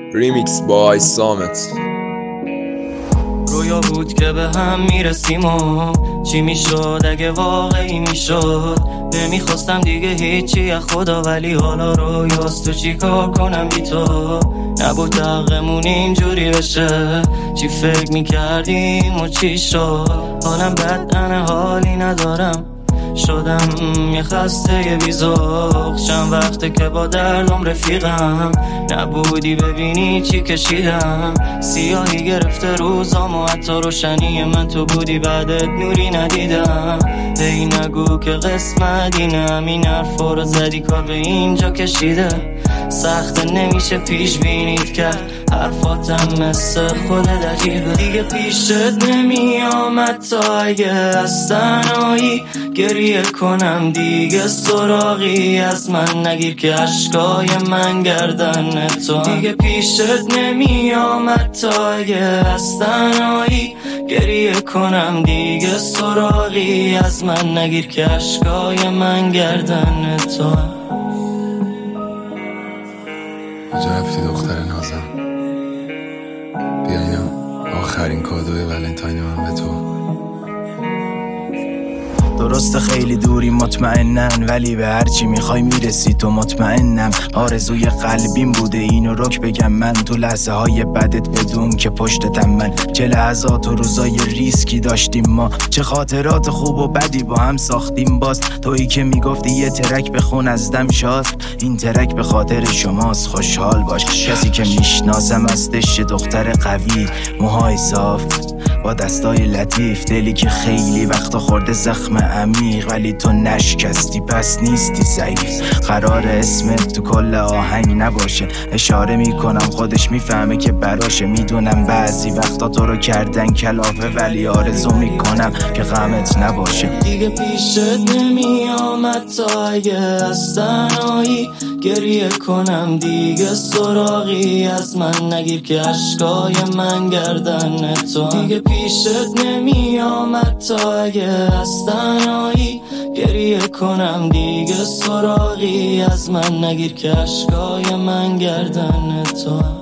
ریمیکس بای سامت. رویا بود که به هم میرسیم و چی میشد اگه واقعی میشد. نمیخواستم دیگه هیچی از خدا، ولی حالا رویاست تو چی کار کنم بی تو. نبود حقمون اینجوری بشه، چی فکر میکردیم و چی شد. حالم بد، انا حالی ندارم، شدم یه خسته بیزوق. چند وقته که با دردم رفیقم، نبودی ببینی چی کشیدم. سیاهی گرفته روزام و حتی روشنی من تو بودی، بعدت نوری ندیدم. هی نگو که قسمت اینه، همین حرفا رو زدی کار به اینجا کشیده. سخته نمیشه پیش بینید کرد، حرفاتم مثل خودت عجیبه. دیگه پیشت نمی آمد تا اگه از تنهایی گریه کنم. دیگه سراغی از من نگیر که عشقای من گردن تو. دیگه پیشت نمی آمد تا اگه از تنهایی گریه کنم. دیگه سراغی از من نگیر که عشقای من گردن تو. کجا رفتی دختر نازم؟ بیا اینا آخرین کادوی ولنتاین من به تو. درسته خیلی دوری مطمئنن، ولی به هرچی میخوای میرسی تو مطمئنم. آرزوی قلبیم بوده اینو رک بگم من، تو لحظه های بدت بدون که پشتتم من. چه لحظات و روزای ریسکی داشتیم ما، چه خاطرات خوب و بدی با هم ساختیم. باز تویی که میگفتی یه ترک بخون از دم شاد، این ترک به خاطر شماست خوشحال باش. کسی که میشناسم هستش دختر قوی، موهای صاف با دستای لطیف، دلی که خیلی وقتا خورده زخم عمیق، ولی تو نشکستی پس نیستی ضعیف. قرار اسمت تو کل آهنگ نباشه، اشاره میکنم خودش میفهمه که براشه. میدونم بعضی وقتا تو رو کردن کلافه، ولی آرزو میکنم که غمت نباشه. دیگه پیشت نمی آمد تا اگه از تنهایی گریه کنم. دیگه سراغی از من نگیر که عشقای من گردن تو. دیگه پیشت نمی آمد تا اگه از تنهایی گریه کنم. دیگه سراغی از من نگیر که عشقای من گردن تو.